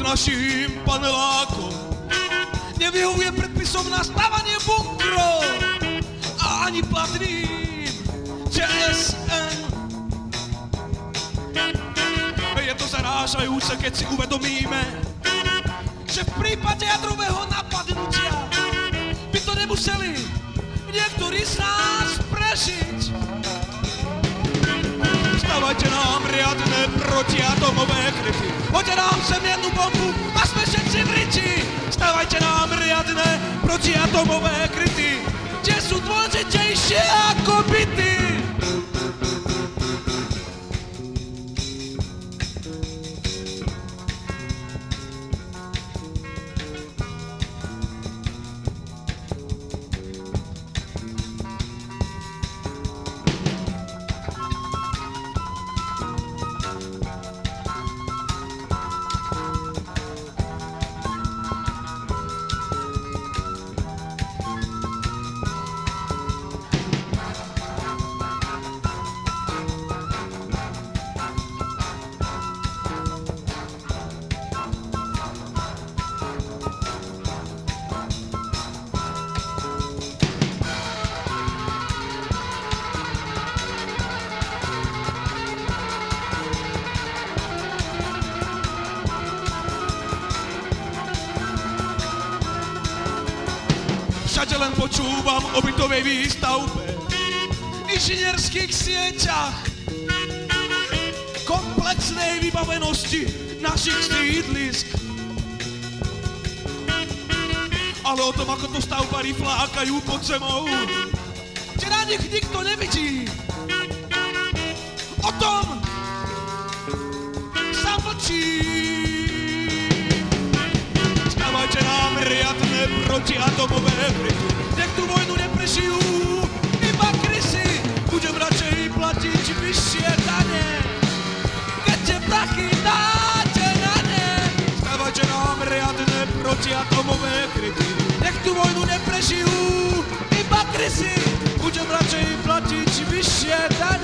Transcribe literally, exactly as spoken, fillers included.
našim panelákom. Nevyhovuje predpisom na stávanie bunkrov a ani platným Č S N. Je to zarážajúce, keď si uvedomíme, že v prípade jadrového napadnutia by to nemuseli niektorí z nás prežiť. Stavajte nám riadne protiatomové kryty. Poďte nám sem jednu bombu a sme všetci v riči. Stavajte nám riadne protiatomové kryty. Tie sú dôležitejšie ako byty. Všade len počúvam o bytovej výstavbe, inžinierských sieťach, komplexnej vybavenosti našich sídlisk. Ale o tom, ako to stavbári flákajú pod zemou, že na nich nikto nevidí. O tom sa mlčí. Stavajte nám riadne protiatomové kryty. Nech tú vojnu neprežijú iba krysy. Budem radšej platiť vyššie dane, keď tie prachy dáte na ne. Stavajte nám riadne protiatomové kryty. Nech tú vojnu neprežijú iba krysy. Budem radšej platiť vyššie dane.